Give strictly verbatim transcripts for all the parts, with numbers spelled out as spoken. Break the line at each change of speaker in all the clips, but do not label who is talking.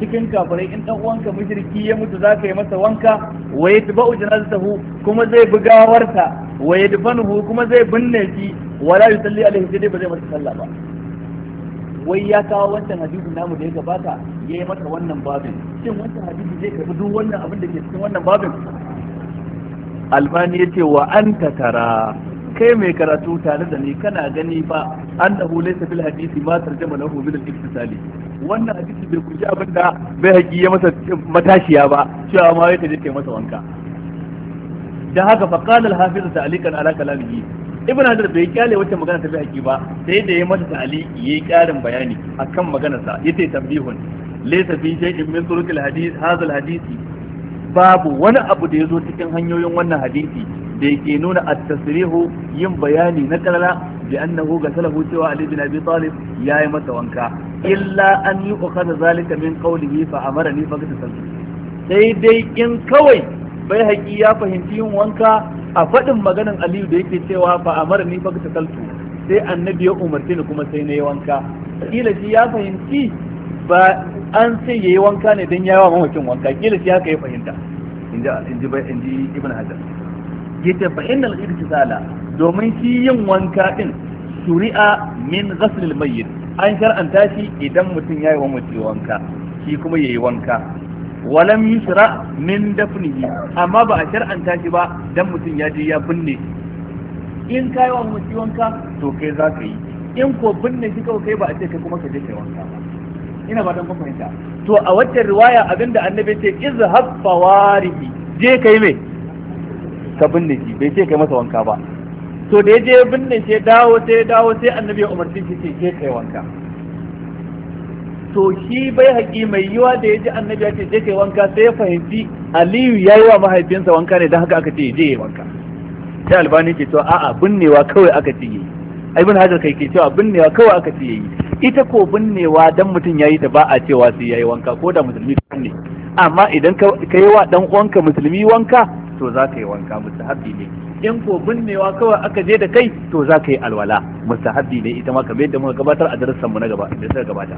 cikin kafirai in dan uwanka mushriki ya mutu zaka yi masa wanka wa yatba'u janazatahu kuma zai bugawarsa wa yadfanuhu kuma zai binne shi wala yusalli alaihi sai dai ba zai masa sallah ba. Wai ya kawo wancan hadisin namu da ya gabata ya yi masa wannan babin, shin wancan hadisi zai karbi duk wannan abin da ke cikin wannan babin? Albani ya ce wa anta tara, kai mai karatu tare da ni kana gani fa annahu laysa fil hadisi ma tarjama lahu bil ittisali. Wannan hadisi bai kunshi abin da bai haƙi ya masa matashiya ba cewa ma yake je kai masa wanka. Dan haka fa qala al hafiz ta'liqan ala kalamihi, ibn Hajar bai kyale wata magana ta bai haƙi ba sai da ya mata ta'liqi yayi ƙarin bayani akan maganarsa, yace tambihun laysa fi shay'in min turuqil hadith hadha al hadisi, babu wani abu da ya zo cikin hanyoyin wannan hadisi da yake nuna at-tasrihu yin bayani na kalala bi annahu gasalahu cewa Ali bin Abi Talib yayi masa wanka, illa an yu'khadha zalika min qawlihi fa amarani fa gasaltu. Sai dai in kawai bai haƙi ya fahimci yin wanka a faɗin maganan Aliyu da yake cewa fa amarani fa gasaltu, sai annabi ya umarce ni kuma sai na yi wanka. Kila shi ya fahimci ba an sai yayi wanka ne dan yawa mamacin wanka, kila shi haka ya fahimta. Inji inji inji Ibn Hajar yace fa innal irtisala, domin shi yin wanka din shuri'a min ghasl al mayyit, an shar'anta shi idan mutum yayi wa mutum wanka shi kuma yayi wanka. Walam yushra min dafnihi, amma ba a shar'anta shi ba dan mutum ya je ya binne. In kai wa mutum wanka to kai za ka yi, in ko binne shi kawai kai ba a ce kai kuma ka je kai wanka ba. Ina ba dan kun fahimta. To a wacce riwaya abinda annabi ce izhab fawarihi, je kai me ka binne shi, bai ce kai masa wanka ba. To da ya je binne shi dawo sai dawo sai annabi ya umarci shi ce je kai wanka. To shi bai haƙi mai yiwa da ya ji annabi ya ce je kai wanka sai ya fahimci Aliyu ya yi wa mahaifinsa wanka ne don haka aka ce je yi wanka. Sai Albani ke cewa a'a binnewa kawai aka ce yi. Ibn Hajar kai ke cewa binnewa kawai aka ce yi. Ita ko binnewa dan mutum yayi ta ba a cewa sai yayi wanka ko da musulmi ne. Amma idan ka yi wa dan uwanka musulmi wanka to za ka yi wanka, mustahabbi ne. In ko binnewa kawai aka je da kai to za ka yi alwala, mustahabbi ne ita ma kamar yadda muka gabatar a darasan mu na gaba da suka gabata.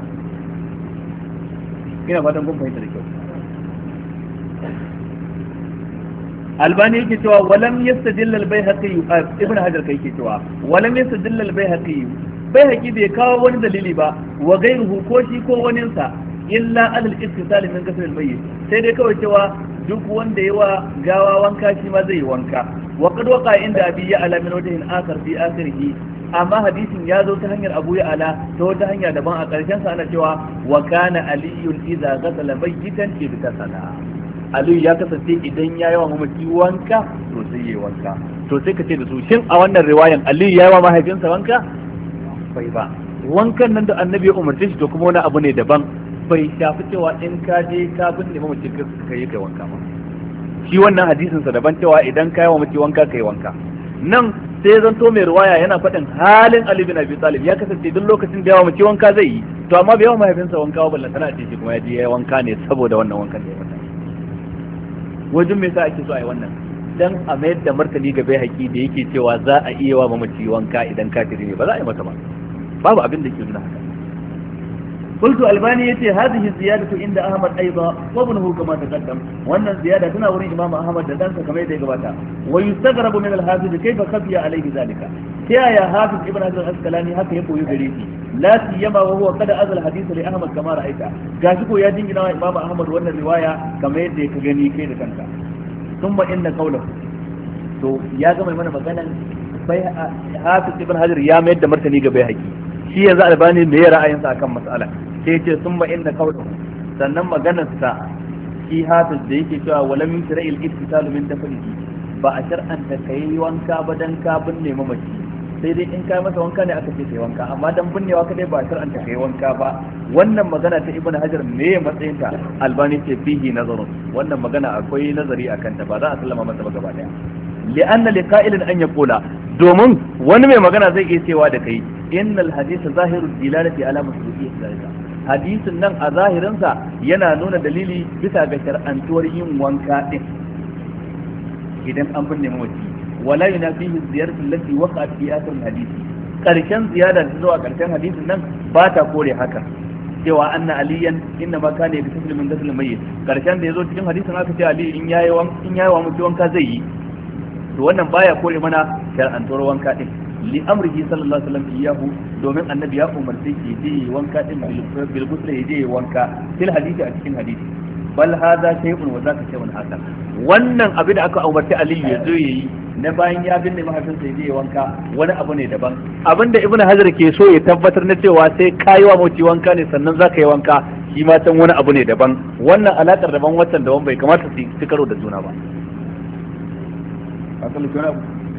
Ina fatan kun fahimta da kyau. Albani yake cewa walam yastadilla al-Baihaqi, Ibn Hajar kai yake cewa walam yastadilla al-Baihaqi, Baihaqi bai kawo wani dalili ba wa gairuhu ko shi ko waninsa illa alal ittisal min ghusl al-mayyit, sai dai kawai cewa duk wanda yawa gawa wanka shi ma zai yi wanka. Wa qad waqa inda abi ya ala min wajhin akhar fi akhirih, amma hadisin ya zo ta hanyar Abu ya ala ta wata hanya daban a karshen sa ana cewa wa kana aliyun idza ghasala mayyitan ibtasala, Aliyu ya kasance idan ya yi wa mamaci wanka to sai yi wanka. To sai ka ce da su shin a wannan riwayan Aliyu ya yi wa mahaifinsa wanka? Bai ba. Wankan nan da annabi ya umarce shi to kuma wani abu ne daban, bai shafi cewa in ka je ka binne mamaci ka yi kai wanka ba. Shi wannan hadisin sa daban cewa idan ka yi wa mamaci wanka ka yi wanka. Nan sai zanto mai riwaya yana faɗin halin Ali bin Abi Talib ya kasance duk lokacin da ya wa mamaci wanka zai yi, to amma bai yi wa mahaifinsa wanka ba, ballan tana ce shi kuma ya je ya yi wanka ne saboda wannan wankan da ya mata. Wajen me yasa ake so a yi wannan? Dan a mayar da martani ga bai haƙi da yake cewa za a iya wa mamaci wanka idan kafiri ne, ba za a yi masa ba, babu abin da ke nuna haka. قلت الباني يتي هذه الزيادة عند أحمد أيضا وابنه كما تقدم، وأن الزيادة هنا وري إمام أحمد دانسا كما يتقبلها. ويستغرب من الحافظ كيف خفي عليه ذلك. يا يا حافظ ابن حجر العسقلاني هكا يقول يدريسي لا سيما وهو قد أذى الحديث لأحمد كما رأيت. قاشكو يا دين إمام أحمد وأن الرواية كما يتقبلني كيف كانت. ثم إن قوله تو يا كما يمنى مكانا حافظ ابن حجر يا ميد دمرتني قبيحكي. shi yanzu Albani me ya ra'ayinsa akan mas'ala, sai ce sun ba inda kawai sannan maganarsa shi hafiz da yake cewa walam yusra'il ittisalu min dafnihi, ba a shar'anta kai wanka ba dan ka binne mamaci, sai dai in kai masa wanka ne aka ce kai wanka, amma dan binnewa kadai ba a shar'anta kai wanka ba. Wannan magana ta Ibn Hajar me ya matsayinta? Albani ce fihi nazarun, wannan magana akwai nazari akan ta, ba za a sallama masa ba gaba daya. li'anna liqa'ilin an yaqula, domin wani mai magana zai iya cewa da kai innal hadith zahiru dilalati ala masruqiyati zalika, hadisin nan a zahirinsa yana nuna dalili bisa ga shar'antuwar yin wanka din idan an binne mamaci, wala yunafihi ziyaratu allati waqa'at fi akhir hadisi, karshen ziyada da zuwa karshen hadisin nan ba ta kore haka. cewa anna aliyan inna ma kana yadkhulu min ghusl mayyit karshen da yazo cikin hadisin aka ce ali in yayi wan in yayi wa mutum wanka zai yi to wannan baya kore mana shar'antuwar wanka din li amrihi sallallahu alaihi wasallam iyahu domin annabi ya umarce shi je wanka din bil ghusl ya je wanka fil hadisi a cikin hadisi bal hadha shay'un wa zaka shay'un hasan wannan abin da aka umarci aliyu ya zo yayi na bayan ya binne mahaifinsa ya je wanka wani abu ne daban abinda ibn hajar ke so ya tabbatar na cewa sai kayi wa mace wanka ne sannan zaka yi wanka shi ma can wani abu ne daban wannan alakar daban waccan daban bai kamata su ci karo da juna ba asali kana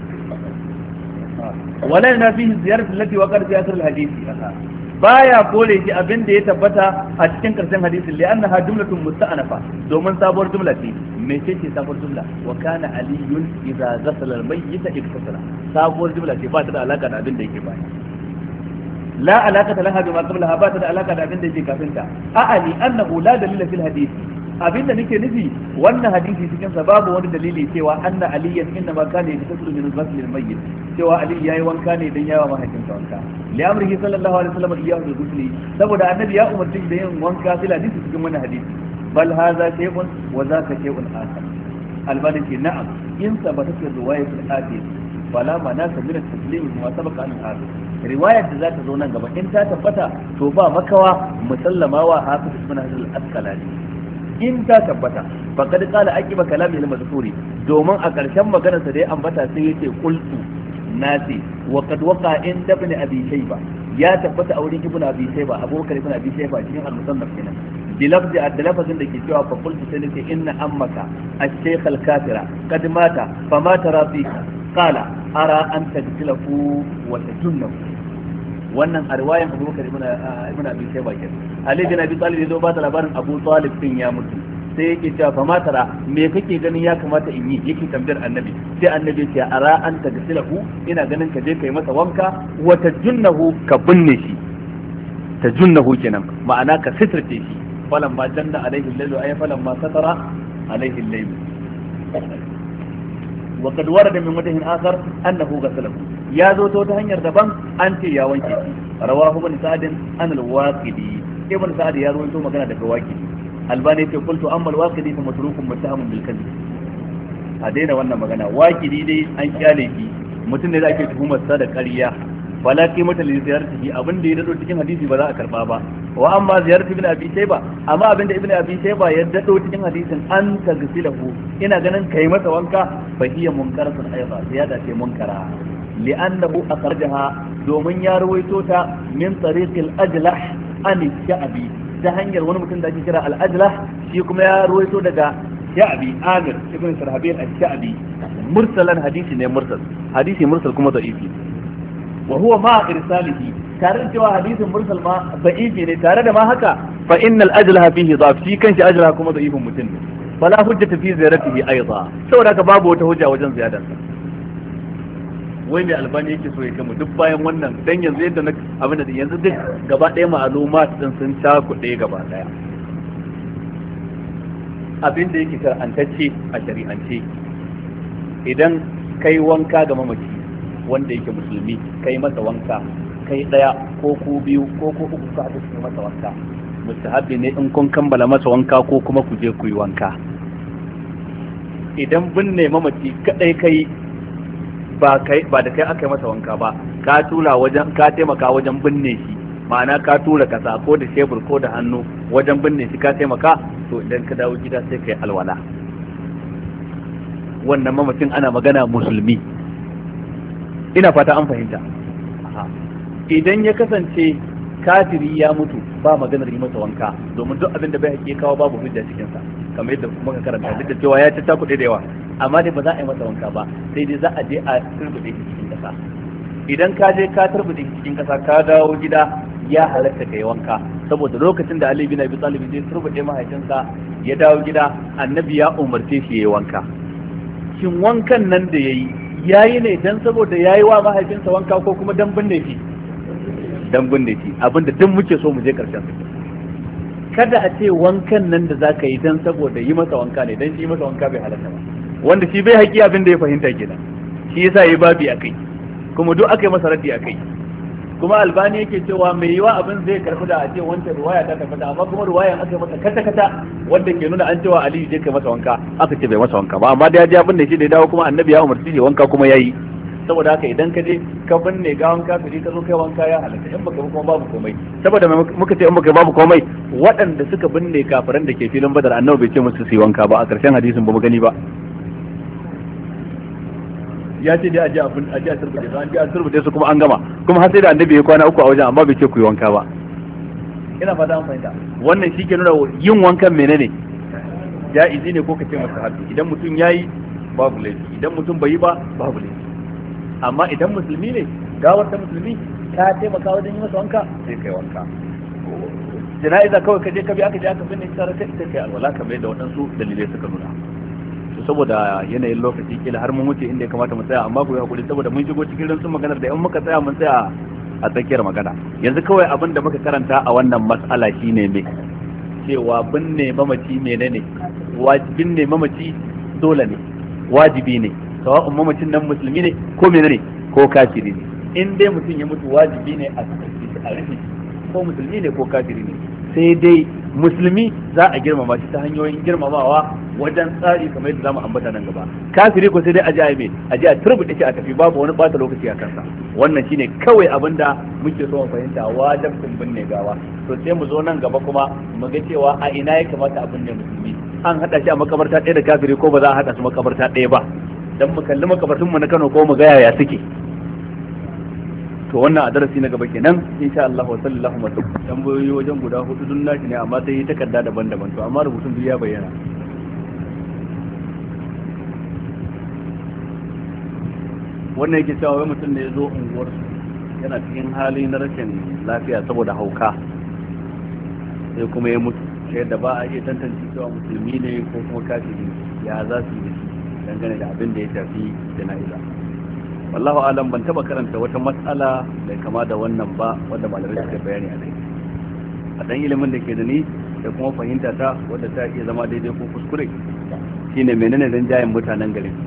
wala na fi ziyarati allati waqad fi asr al-hadith baya kore shi abin da ya tabbata a cikin karshen hadisin li annaha jumlatun musta'anafa domin sabuwar jumla ce me ce ce sabuwar jumla wa kana aliyun idza ghasala al-mayyit iktasala sabuwar jumla ce ba ta da alaka da abin da yake baya la alaqata laha bima qablaha ba ta da alaka da abin da yake kafin ta a'ani annahu la dalila fil hadith abinda nake nufi wannan hadisi cikin sa babu wani dalili cewa anna aliyan inna ma kana yatasallu min ghasl al-mayyit cewa ali yayi wanka ne dan yawa mahaifinsa wanka li amrihi sallallahu alaihi wasallam iyyahu bil ghusl saboda annabi ya umarci da yin wanka fil hadisi cikin wannan hadisi bal hadha shay'un wa zaka shay'un akhar albani ce na'am in sabata fi riwayat al-hadith fala manasa min at-taslim ma sabaqa an hadith riwayar da za ta zo nan gaba in ta tabbata to ba makawa musallama wa hafiz ibn hajar al-asqalani in ta tabbata faqad qala aqiba kalami al-mazkuri domin a ƙarshen maganar sa da ya ambata sai yace qultu nasi wa qad waqa in ibn abi shayba ya tabbata a wurin ibn abi shayba abubakar ibn abi shayba cikin al-musannaf kenan bi lafzi ad-lafazin da ke cewa fa qultu sai nace inna ammaka ash-shaykh al-kafira qad mata fa ma tara fika qala ara an tadtilahu wa tajunnahu wannan a riwayan abubakar ibn ibn abi shayba kenan ali bin abi talib yazo ba da labarin abu talib din ya mutu sai yake cewa fa ma tara me kake ganin ya kamata in yi yake tambayar annabi sai annabi ya ce ara an tagsilahu ina ganin ka je kai masa wanka wa tajunnahu ka binne shi tajunnahu kenan ma'ana ka sitirce shi falan ma janna alaihi al-layl ay falan ma satara alaihi al-layl wa kad warada min wajhin akhar annahu ghasalahu ya zo ta wata hanyar daban an ce ya wanke shi rawahu ibn sa'd an al-waqidi ibn sa'd ya rawaito magana daga waqidi albani ce qultu amma al-waqidi fa matrukun muttahamun bil kadhib a daina wannan magana waqidi dai an kyale shi mutum ne da ake tuhumar sa da ƙarya wala qimata li ziyaratihi abin da ya dado cikin hadisi ba za a karba ba wa amma ziyaratu ibn abi shayba amma abin da ibn abi shayba ya dado cikin hadisin an tagsilahu ina ganin kai masa wanka fa hiya munkaratun aidan ziyada ce munkara li'annahu akhrajaha domin ya rawaito ta min tariqil ajlah an sha'bi ta hanyar wani mutum da ake kira al-ajlah shi kuma ya rawaito daga sha'bi amir ibn sarhabil al-sha'bi mursalan hadisi ne mursal hadisi mursal kuma da'ifi wa huwa ma irsalihi tare da cewa hadisin mursal ma da'ifi ne tare da ma haka fa innal ajlaha fihi dhaf shi kanshi ajlaha kuma da'ifun mutum ne fala hujjata fi ziyaratihi aidan saboda haka babu wata hujja wajen ziyadar sa wai mai albani yake so ya kama duk bayan wannan dan yanzu yadda na abin da yanzu duk gaba ɗaya ma'aluma din sun ta kuɗe gaba ɗaya abin da yake shar'antacce a shari'ance idan kai wanka ga mamaci wanda yake musulmi kai masa wanka kai daya ko ku biyu ko ku uku ka haɗu kai masa wanka mustahabi ne in kun kammala masa wanka ko kuma ku je ku yi wanka idan binne mamaci kadai kai ba kai ba da kai aka yi masa wanka ba ka tura wajen ka taimaka wajen binne shi ma'ana ka tura kasa ko da shebur ko da hannu wajen binne shi ka taimaka to idan ka dawo gida sai kai alwala wannan mamacin ana magana musulmi ina fata an fahimta idan ya kasance kafiri ya mutu ba maganar yi masa wanka domin duk abin da bai haƙi kawo babu hujja cikin sa kamar yadda kuma ka karanta duk da cewa ya ci takuɗe da yawa amma dai ba za a yi masa wanka ba sai dai za a je a turbuɗe shi cikin ƙasa idan ka je ka turbuɗe shi cikin ƙasa ka dawo gida ya halatta ka yi wanka saboda lokacin da Ali bin Abi Talib zai turbuɗe mahaifinsa ya dawo gida annabi ya umarce shi ya yi wanka shin wankan nan da yayi yayi ne dan saboda yayi wa mahaifinsa wanka ko kuma dan binne shi dan binne shi abinda duk muke so mu je karshen sa kada a ce wankan nan da zaka yi dan saboda yi masa wanka ne dan shi masa wanka bai halatta ba wanda shi bai haƙi abin da ya fahimta kenan shi yasa yayi babi akai kuma duk aka yi masa raddi akai kuma albani yake cewa mai yiwa abin zai karfi da a ce wancan ruwaya ta tafi da amma kuma ruwayan aka masa kata kata wanda ke nuna an cewa aliyu je kai masa wanka aka ce bai masa wanka ba amma da ya ji abin da shi da ya dawo kuma annabi ya umarci shi wanka kuma yayi saboda haka idan ka je ka binne gawan kafiri ka zo kai wanka ya halatta in baka kuma babu komai saboda muka ce in baka babu komai waɗanda suka binne kafiran da ke filin badar annabi bai ce musu su yi wanka ba a ƙarshen hadisin ba mu gani ba ya ce dai aje abin aje a turbude su an je a turbude su kuma an gama kuma har sai da annabi ya kwana uku a wajen amma bai ce ku yi wanka ba ina fata an fahimta wannan shi ke nuna yin wankan menene ja'izi ne ko ka ce masa haddi idan mutum yayi babu laifi idan mutum bai yi ba babu laifi amma idan musulmi ne gawar ta musulmi ka taimaka wajen yi masa wanka sai kai wanka jana'iza kawai ka je ka bi aka je aka binne ta sai kai alwala kamar da waɗansu dalilai suka nuna saboda yanayin lokaci kila har mun wuce inda ya kamata mu tsaya amma ku yi hakuri saboda mun shigo cikin rinsun maganar da in muka tsaya mun tsaya a tsakiyar magana yanzu kawai abin da muka karanta a wannan mas'ala shine me cewa binne mamaci menene wajibin ne mamaci dole ne wajibi ne sawa'un mamacin nan musulmi ne ko menene ko kafiri ne in dai mutum ya mutu wajibi ne a a rufe ko musulmi ne ko kafiri ne sai dai musulmi za a girmama shi ta hanyoyin girmamawa wajen tsari kamar yadda zamu ambata nan gaba kafiri ko sai dai a ji a mai a ji a turbuɗe shi a tafi babu wani bata lokaci a kansa wannan shine kawai abinda muke so mu fahimta wajibin binne gawa to sai mu zo nan gaba kuma mu ga cewa a ina ya kamata a binne musulmi an hada shi a makabarta ɗaya da kafiri ko ba za a hada su makabarta ɗaya ba dan mu kalli makabartun mu na Kano ko mu ga yaya suke to wannan a darasi na gaba kenan insha Allah wa sallallahu alaihi wa sallam tambayoyi wajen guda hudu dun nashi ne amma sai takarda daban-daban to amma rubutun duk ya bayyana wannan yake cewa wai mutum ne ya zo unguwar yana cikin hali na rashin lafiya saboda hauka sai kuma ya mutu sai da ba a iya tantance cewa musulmi ne ko kuma kafiri ya za su yi dangane da abin da ya shafi jana'iza wallahu alam ban taba karanta wata matsala mai kama da wannan ba wanda malamai suka bayani a kai a dan ilimin da ke da ni da kuma fahimta ta wadda ta iya zama daidai ko kuskure shine menene rinjayen mutanen garin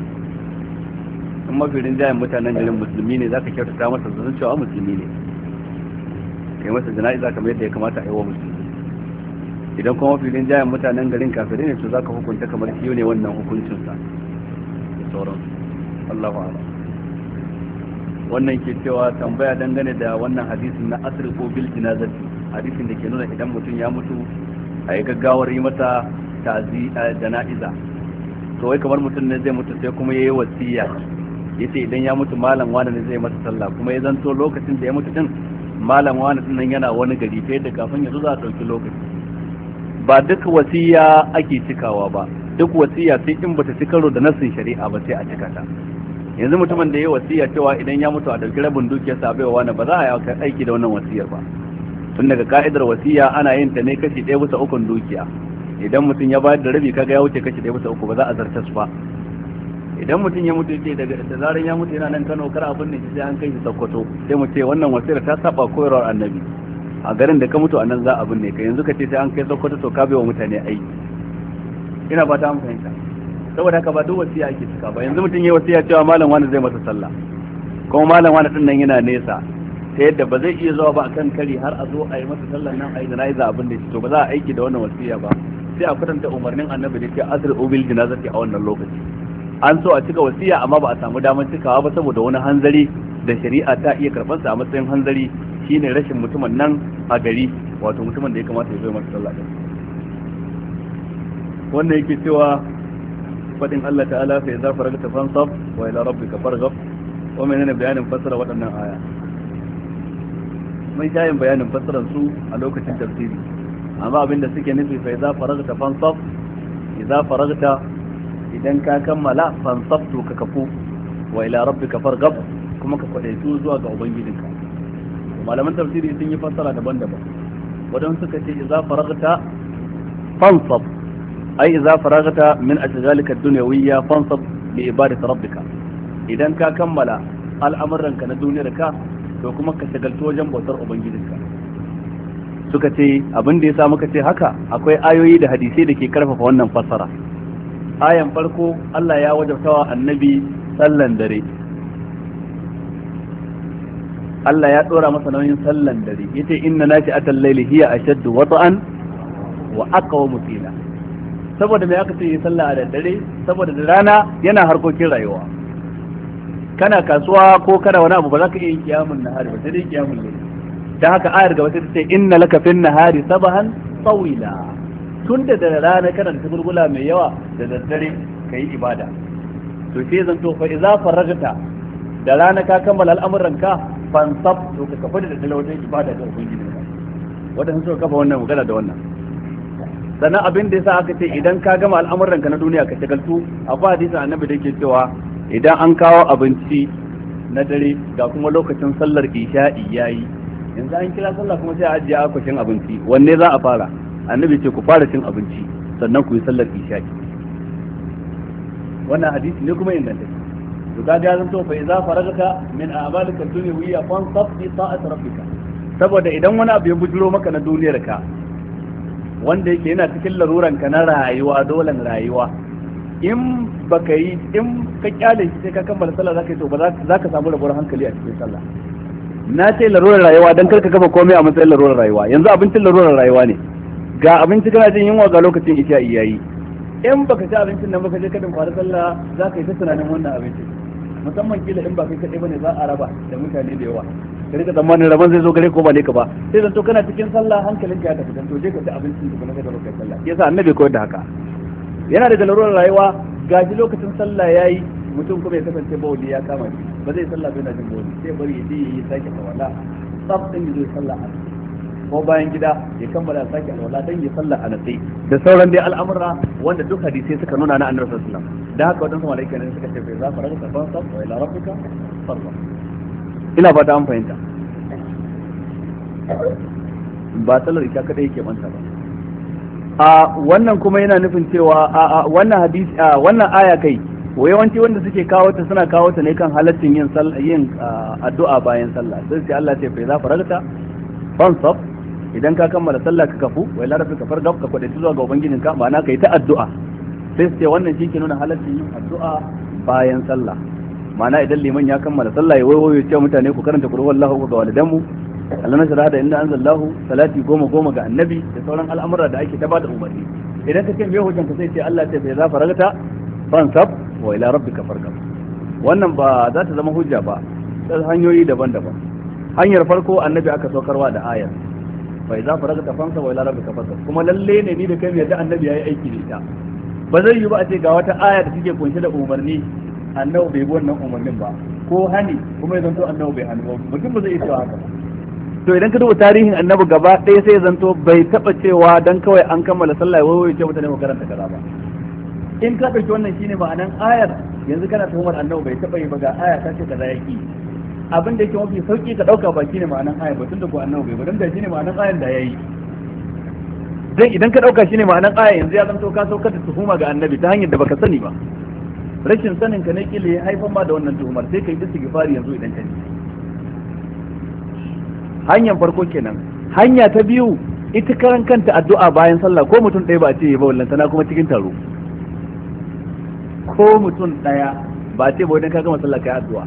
in mafi rinjayen mutanen garin musulmi ne zaka kyautata masa zan cewa musulmi ne kai masa jana'iza kamar yadda ya kamata a yi wa musulmi idan kuma mafi rinjayen mutanen garin kafirai ne to zaka hukunta kamar kiyo ne wannan hukuncinsa da sauransu Allahu a'lam wannan ke cewa tambaya dangane da wannan hadisin na asri ko bil jinazati hadisin da ke nuna idan mutum ya mutu a yi gaggawar yi masa tazi jana'iza to wai kamar mutum ne zai mutu sai kuma yayi wasiya yace idan ya mutu malam wani ne zai masa sallah kuma ya zanto lokacin da ya mutu din malam wani din nan yana wani gari ta yadda kafin ya zo za a dauki lokaci ba duk wasiya ake cikawa ba duk wasiya sai in bata ci karo da nassin shari'a ba sai a cika ta yanzu mutumin da ya wasiya cewa idan ya mutu a dauki rabin dukiyar sa bai wani ba za a yi aiki da wannan wasiyar ba tun daga ka'idar wasiya ana yin ta ne kashi ɗaya bisa ukun dukiya idan mutum ya bayar da rabi kaga ya wuce kashi ɗaya bisa uku ba za a zarta su ba idan mutum ya mutu ce daga da zaran ya mutu yana nan Kano kar abin ne sai an kai shi Sokoto sai mu ce wannan wasiyar ta saba koyarwar annabi a garin da ka mutu a nan za a binne ka yanzu ka ce sai an kai Sokoto to ka bai wa mutane aiki ina fata an fahimta saboda haka ba duk wasiya ake cika ba yanzu mutum ya wasiya cewa malam wani zai masa sallah kuma malam wani din nan yana nesa ta yadda ba zai iya zuwa ba akan kari har a zo a yi masa sallan nan a yi jana'iza abin da shi to ba za a aiki da wannan wasiya ba sai a kwatanta umarnin annabi da ke asir ubil janazati a wannan lokaci an so a cika wasiya amma ba a samu damar cikawa ba saboda wani hanzari da shari'a ta iya karɓar sa a matsayin hanzari shine rashin mutumin nan a gari wato mutumin da ya kamata ya zo masa sallah din wannan yake cewa fadin Allah ta'ala fa idza faragta fansab wa ila rabbika farghab wa menene bayanin fassara waɗannan aya mai tayin bayanin fassarar su a lokacin tafsiri amma abinda suke nufi fa idza faragta fansab idza faragta idan ka kammala fansab to ka kafu wa ila rabbika farghab kuma ka kwadaitu zuwa ga ubangijinka malaman tafsiri sun yi fassara daban-daban wadansu suka ce idza faragta fansab ai idza faragta min ashghalika ad-dunyawiyya fansab li ibadati rabbika idan ka kammala al'amuranka na duniyarka to kuma ka shagaltu wajen bautar ubangijinka suka ce abin da yasa muka ce haka akwai ayoyi da hadisi da ke karfafa wannan fassara ayan farko Allah ya wajabtawa annabi sallan dare Allah ya dora masa nauyin sallan dare yace inna nashi'atal layli hiya ashaddu wata'an wa aqwamu qila saboda me aka ce yi sallah a daddare saboda da rana yana harkokin rayuwa kana kasuwa ko kana wani abu ba za ka iya yin kiyamun nahari ba sai dai kiyamun layli dan haka ayar gaba sai ta ce inna laka fin nahari sabahan tawila tunda da rana kana da gurgula mai yawa da daddare kai ibada to sai zan to fa idza faragta da rana ka kammala al'amuranka fansab to ka kafa da dalilin ibada ga ubangiji ka wadanda suka kafa wannan magana da wannan sannan abin da yasa aka ce idan ka gama al'amuranka na duniya ka shagaltu akwai hadisin annabi da yake cewa idan an kawo abinci na dare ga kuma lokacin sallar isha'i yayi yanzu an kira sallah kuma sai a ajiye akwashin abinci wanne za a fara annabi ce ku fara cin abinci sannan ku yi sallar isha'i wannan hadisi ne kuma ingantacce to ga ga zanto fa idza faragaka min a'malika dunyawiyya fansab fi ta'ati rabbika saboda idan wani abu ya bujuro maka na duniyar ka wanda yake yana cikin laruran ka na rayuwa dolan rayuwa in baka yi in ka kyale shi sai ka kammala sallah zaka yi to ba za ka samu rabuwar hankali a cikin sallah na ce larurar rayuwa dan karka kafa komai a matsayin larurar rayuwa yanzu abincin larurar rayuwa ne ga abinci kana jin yunwa ga lokacin isha'i yayi in baka ci abincin nan baka je kadin fara sallah za ka yi ta tunanin wannan abincin musamman kila in ba kai kadai bane za a raba da mutane da yawa ka rika tsammanin raban zai zo gare ko ba ne ka ba sai zanto kana cikin sallah hankalinka ya tafi to je ka ci abincin da kuma ka zo kai sallah yasa annabi koyar da haka yana da larurar rayuwa gaji lokacin sallah yayi mutum kuma ya kasance bawli ya kama shi ba zai sallah bai na jin bawli sai bari ya je ya sake tawalla tsaf din zai sallah ko bayan gida ya kammala sake alwala dan ya sallah a natsai da sauran dai al'amura wanda duk hadisi suka nuna na annabi sallallahu alaihi wasallam da haka wadansu malaika ne suka ce za fa raka ban sa wa ila rabbika farqa ina fata an fahimta ba sallar isha kadai yake manta ba a wannan kuma yana nufin cewa a wannan hadisi a wannan aya kai yawanci wanda suke kawo ta suna kawo ta ne kan halaccin yin yin addu'a bayan sallah sai sai Allah ya ce fa za fa raka fansab idan ka kammala sallah ka kafu wai larabi ka farga ka kwadaci zuwa ga ubangijin ka ma'ana kai ta addu'a sai su ce wannan shi ke nuna halaccin yin addu'a bayan sallah ma'ana idan liman ya kammala sallah ya waiwayo ya ce mutane ku karanta qul huwallahu ga walidanmu Allah na shahada inna anzalallahu salati goma goma ga annabi da sauran al'amura da ake ta bada umarni idan ka ce me hujjan ka sai ce Allah ce bai za faragata fansab wa ila rabbika farghab wannan ba za ta zama hujja ba ta hanyoyi daban-daban hanyar farko annabi aka saukarwa da ayar bai za fara ta fansa wa ila rabbika farghab kuma lalle ne ni da kai yadda annabi yayi aiki da ita ba zai yi ba a ce ga wata aya da take kunshe da umarni annabi bai bi wannan umarnin ba ko hani kuma ya zanto annabi bai hani ba mutum ba zai iya cewa haka to idan ka duba tarihin annabi gaba ɗaya sai ya zanto bai taba cewa dan kawai an kammala sallah wai wai ce mutane mu karanta kaza ba in ka dauki wannan shine ma'anan ayar yanzu kana tuhumar annabi bai taba yi ba ga aya ta ce kaza yaki abin da yake mafi sauki ka dauka ba shine ma'anan ayar ba tunda ko annabi bai ba dan da shine ma'anan ayar da yayi dan idan ka dauka shine ma'anan aya yanzu ya zanto ka saukar da tuhuma ga annabi ta hanyar da baka sani ba rashin sanin ka ne kila ya haifar ma da wannan tuhumar sai kai istighfari yanzu idan ka ji hanyar farko kenan hanya ta biyu ita karan kanta addu'a bayan sallah ko mutum ɗaya ba a ce ba wallan tana kuma cikin taro ko mutum ɗaya ba a ce ba idan ka gama sallah kai addu'a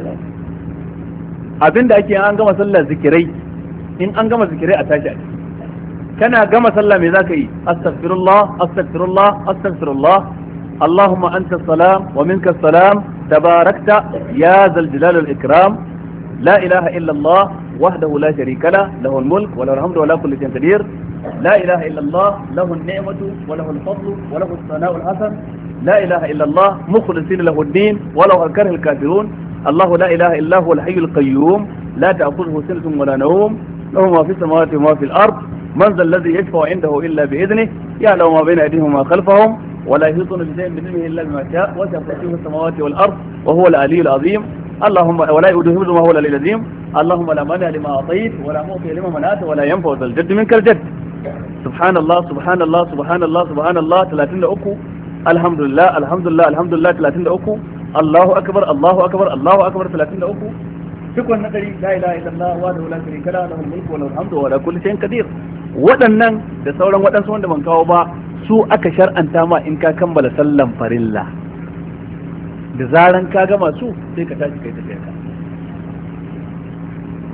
abinda ake an gama sallah zikirai in an gama zikirai a tashi a kana gama sallah me zaka yi astaghfirullah astaghfirullah astaghfirullah allahumma anta salam wa minka salam tabarakta ya zal jalal wal ikram la ilaha illa allah wahdahu la sharika la lahu al mulk wa lahu al hamdu wa la kulli shay'in qadir la ilaha illa allah lahu an ni'matu wa lahu al fadlu wa lahu as sana'u al hasan la ilaha illa allah mukhlisina lahu ad-din wa lahu al karih al kafirun الله لا إله إلا هو الحي القيوم لا تأخذه سنة ولا نوم له ما في السماوات وما في الأرض من ذا الذي يشفع عنده إلا بإذنه يعلم ما بين أيديهم وما خلفهم ولا يحيطون بشيء من علمه إلا بما شاء وسع كرسيه السماوات والأرض وهو العلي العظيم اللهم ولا يؤوده حفظه وهو العلي العظيم اللهم لا مانع لما أعطيت ولا معطي لما منعت ولا ينفع ذا الجد منك الجد سبحان الله سبحان الله سبحان الله سبحان الله ثلاثين أكو الحمد لله الحمد لله الحمد لله ثلاثين أكو Allahu akbar Allahu akbar Allahu akbar talatin da uku duk wannan dari la ilaha illallah wa la sharika la lahu al-mulku wa lahu al-hamdu wa la kulli shay'in qadir waɗannan da sauran waɗansu wanda ban kawo ba su aka shar'anta ma in ka kammala sallan farilla da zaran ka gama su sai ka tashi kai tafiya ka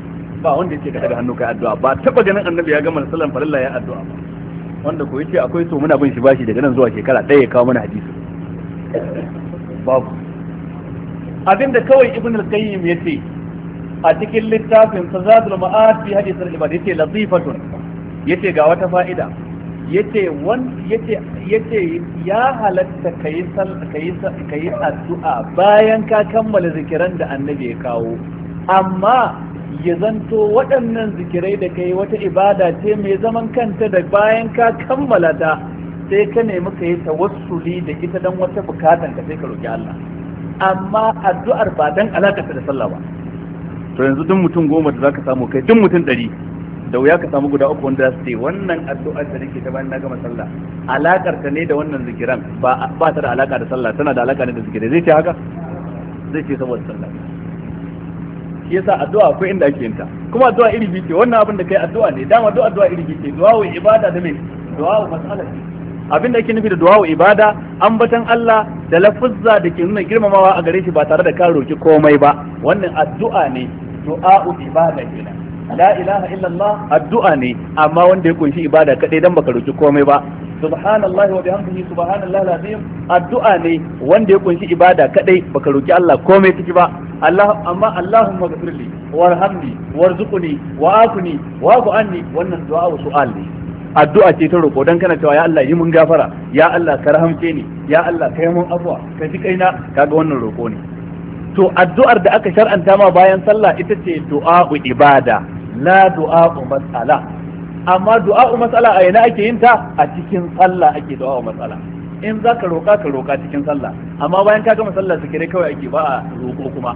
ba wanda yake ka daga hannu kai addu'a ba taba ganin annabi ya gama sallan farilla ya addu'a ba wanda ko yace akwai so muna bin shi bashi daga nan zuwa shekara ɗaya ya kawo mana hadisi babu abinda kawai ibn al-qayyim yace a cikin littafin Zadul Ma'ad fi hadith al-ibad yace latifatun yace ga wata fa'ida yace wan yace yace ya halatta kai sal kai kai addu'a bayan ka kammala zikiran da annabi ya kawo amma ya zanto waɗannan zikirai da kai wata ibada ce mai zaman kanta da bayan ka kammala ta sai ka nemi ka yi tawassuli da ita dan wata bukatan ka sai ka roki Allah amma addu'ar ba dan alaka da sallah ba to yanzu duk mutum goma da zaka samu kai duk mutum ɗari da wuya ka samu guda uku wanda su ce wannan addu'ar da nake ta bayan na gama sallah alakar ta ne da wannan zikiran ba ba ta da alaka da sallah tana da alaka ne da zikirai zai ce haka zai ce saboda sallah shi yasa addu'a akwai inda ake yin ta kuma addu'a iri biyu ce wannan abin da kai addu'a ne dama addu'a addu'a iri biyu ce du'a wa ibada da me du'a wa mas'ala abin da ake nufi da du'a wa ibada ambatan Allah da lafuzza da ke nuna girmamawa a gare shi ba tare da ka roki komai ba wannan addu'a ne du'a wa ibada kenan la ilaha illallah addu'a ne amma wanda ya kunshi ibada kadai dan baka roki komai ba subhanallahi wa bihamdihi subhanallahi alazim addu'a ne wanda ya kunshi ibada kadai baka roki Allah komai ciki ba Allah amma Allahumma ghfirli warhamni warzuqni wa'afni wa'fu anni wannan du'a wa su'al ne addu'a ce ta roko dan kana cewa ya Allah yi mun gafara ya Allah ka rahamce ni ya Allah kai mun afwa ka ji kaina kaga wannan roko ne to addu'ar da aka shar'anta ma bayan sallah ita ce du'a'u ibada la du'a'u mas'ala amma du'a'u mas'ala a yana ake yin ta a cikin sallah ake du'a'u mas'ala in za ka roka ka roka cikin sallah amma bayan ka gama sallah zikire kawai ake ba a roko kuma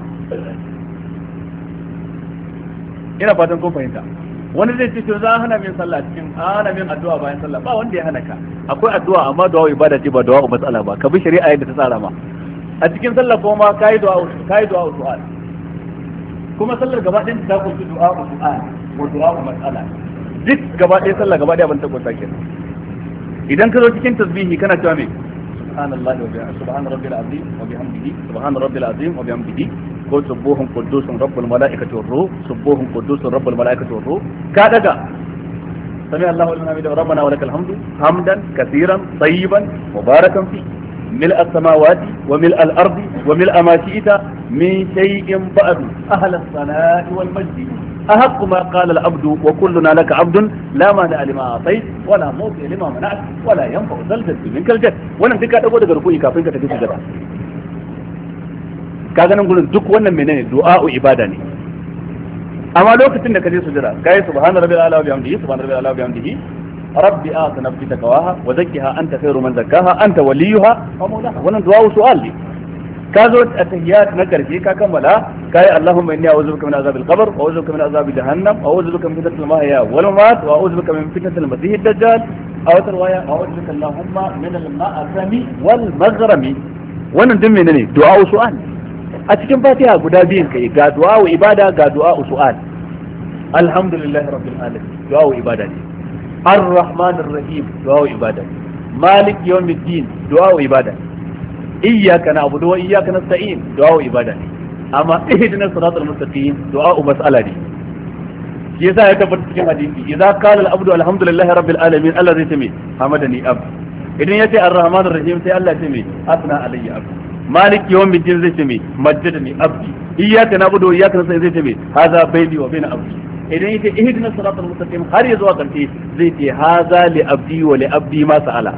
ina fatan kun fahimta wani zai ce to za a hana min sallah cikin hana min addu'a bayan sallah ba wanda ya hana ka akwai addu'a amma du'a'u ibada ce ba du'a'u mas'ala ba ka bi shari'a yadda ta tsara ma a cikin sallah kuma kai du'a kai du'a su'al kuma sallar gaba ɗayan ta kunshi du'a su'al wa du'a mas'ala duk gaba ɗaya sallah gaba ɗaya ban ta kunsa kenan idan ka zo cikin tasbihi kana cewa me subhanallahi wa bihamdihi subhana rabbil azim wa bihamdihi subhana rabbil azim wa bihamdihi ko subuhun quddusun rabbul malaikati war ruh subuhun quddusun rabbul malaikati war ruh ka daga sami Allahu liman hamidahu rabbana wa lakal hamdu hamdan kaseeran tayyiban mubarakan fi ملء السماوات وملء الأرض وملء ما شئت من شيء بعد أهل الصلاة والمجد أحق ما قال العبد وكلنا لك عبد لا مانع لما أعطيت ولا موطئ لما منعت ولا ينفع ذا الجد منك الجد wannan duka dago daga ruku'i kafin ka tafi sujada kaga nan gurin duk wannan menene du'a'u ibada ne amma lokacin da ka je sujada kai subhana rabbil ala wa bihamdihi subhana rabbil ala wa bihamdihi rabbi a'ti nafsi taqwaha wa zakkiha anta khairu man zakkaha anta waliyuha wa mawlaha wannan du'a su'al ne ka zo a tahiyyat na karshe ka kammala kai Allahumma inni a'udhu bika min azabil qabr wa a'udhu bika min azabi jahannam wa a'udhu bika min fitnatil mahya wal mamat wa a'udhu bika min fitnatil masiihid dajjal aw tarwaya a'udhu bika Allahumma min al ma'asami wal maghrami wannan din menene du'a su'al a cikin fatiha guda biyun kai ga du'a ibada ga du'a su'al alhamdulillahi rabbil alamin du'a ibada ne الرحمن الرحيم دعاء عبادة مالك يوم الدين دعاء عبادة إياك نعبد وإياك نستعين دعاء عبادة أما اهدنا الصراط المستقيم دعاء مسألة يسا يتبت في حديثي إذا قال العبد الحمد لله رب العالمين الذي سمي حمدني أب إذن يأتي الرحمن الرحيم سي الله سمي أثنى علي أب مالك يوم الدين زي سمي مجدني أبدي إياك نعبد وإياك نستعين زي سمي هذا بيني وبين أبدي idan yake ihdina siratal mustaqim har ya zuwa karshe zai ce haza li abdi wa li abdi ma sa'ala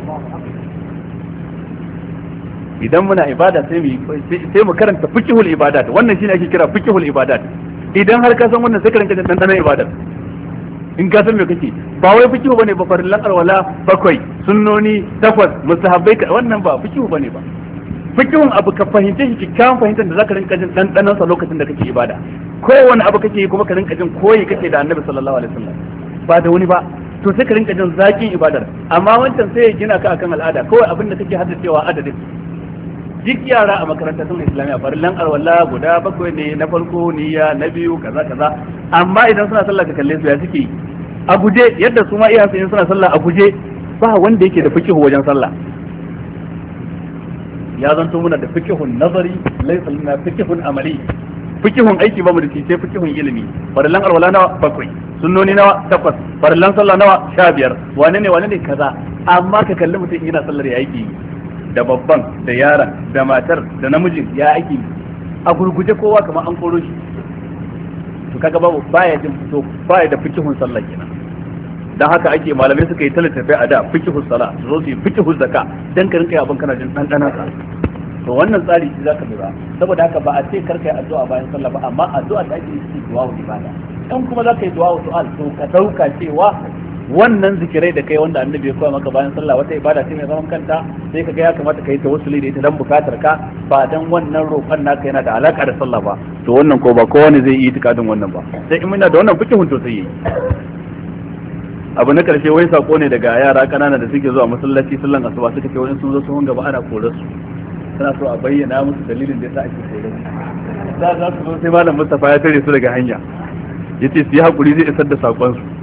idan muna ibada sai mu sai mu karanta fiqhul ibadat wannan shine ake kira fiqhul ibadat idan har ka san wannan sai ka rinka dan dan ibadat in ka san me kake ba wai fiqhu bane ba farillan alwala bakwai sunnoni takwas mustahabbai wannan ba fiqhu bane ba fiqhun abu ka fahimce shi kikkiawan fahimtar da zaka rinka jin dandanan sa lokacin da kake ibada kowane abu kake yi kuma ka rinka jin koyi kake da annabi sallallahu alaihi wasallam ba da wani ba to sai ka rinka jin zakin ibadar amma wancan sai ya gina ka akan al'ada kawai abin da kake haddacewa adadin duk yara a makarantar sun islamiyya farillan alwala guda bakwai ne na farko niyya na biyu kaza kaza amma idan suna sallah ka kalle su ya suke a guje yadda su ma iyayensu in suna sallah a guje ba wanda yake da fikihu wajen sallah ya zanto muna da fikihun nazari laysa lana fikihun amali fikihun aiki ba mu da shi sai fikihun ilimi. Farillan alwala nawa bakwai, sunnoni nawa takwas, farillan sallah nawa sha biyar, wane ne wane ne kaza. Amma ka kalli mutum yana sallar ya aiki da babban da yaran da matar da namijin ya aiki a gurguje kowa kamar an koro shi. To kaga babu baya jin fito baya da fikihun sallah kenan. Dan haka ake malamai suka yi talattafi a da fikihus sala su zo su yi fikihus zakka dan ka rinka abin kana jin dan dana ka. To wannan tsari shi zaka lura. Saboda haka ba a ce karka yi addu'a bayan sallah ba, amma addu'a da ake yi du'a wa ibada. Dan kuma zaka yi du'a wa su'al to ka dauka cewa wannan zikirai da kai wanda annabi ya koya maka bayan sallah wata ibada ce mai zaman kanta, sai kaga ya kamata kai tawassuli da ita dan bukatar ka ba dan wannan roƙon naka yana da alaka da sallah ba. To wannan ko ba kowa ne zai yi itikadin wannan ba. Sai in muna da wannan fikihun to sai yi. Abu na karshe wai sako ne daga yara kanana da suke zuwa masallaci sallan asuba suka ce wani sun zo sun gaba ana korar su. Suna so a bayyana musu dalilin da yasa ake korar su. Za za su zo sai malam Mustafa ya tare su daga hanya. Yace su yi hakuri zai isar da sakon su.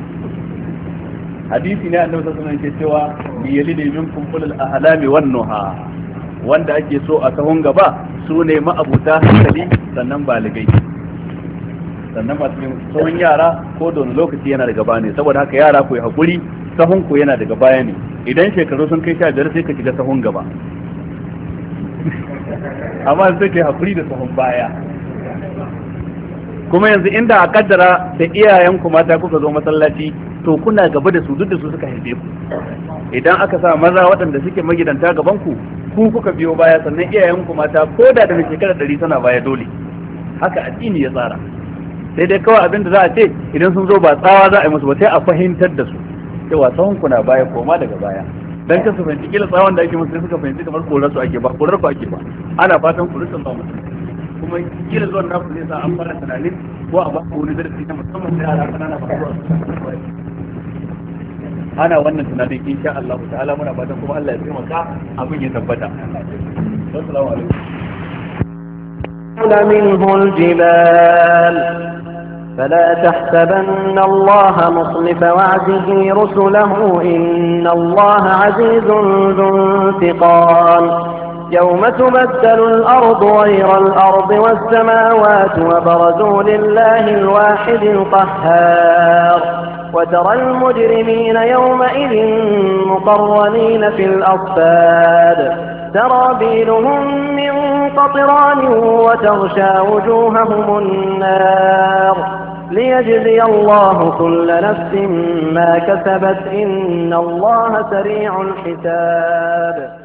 Hadisi ne annabi sallallahu alaihi wasallam ke cewa bi yalidi minkum ulul ahlami wan nuha. Wanda ake so a sahun gaba su ne ma'abuta hankali sannan baligai. Sannan masu yin sahun yara ko da wani lokaci yana daga baya ne, saboda haka yara ku yi hakuri sahun ku yana daga baya ne. Idan shekaru sun kai sha biyar sai ka shiga sahun gaba, amma sai ka yi hakuri da sahun baya. Kuma yanzu inda a kaddara da iyayenku mata kuka zo masallaci to kuna gaba da su duk da su suka haife ku. Idan aka sa maza waɗanda suke magidanta gaban ku ku kuka biyo baya, sannan iyayenku mata ko da da shekara ɗari tana baya dole. Haka addini ya tsara. Sai dai kawai abin da za a ce idan sun zo ba tsawa za a yi musu ba, sai a fahimtar da su cewa tsawon ku na baya koma daga baya, dan kan su fahimci kila tsawon da ake musu sai suka fahimci kamar korar su ake ba korar ku ake ba, ana fatan ku rika tsawon kuma kila zuwan naku zai sa an fara tunanin ko a ba ku wani darasi na musamman sai yara kanana ba su ana wannan tunanin insha Allah ta'ala. Muna fatan kuma Allah ya taimaka abin ya tabbata. Assalamu alaikum.
منه الجبال فلا تحسبن الله مخلف وعده رسله إن الله عزيز ذو انتقام يوم تبدل الأرض غير الأرض والسماوات وبرزوا لله الواحد القهار وترى المجرمين يومئذ مقرنين في الأصفاد سرابيلهم من قطران وتغشى وجوههم النار ليجزي الله كل نفس ما كسبت إن الله سريع الحساب.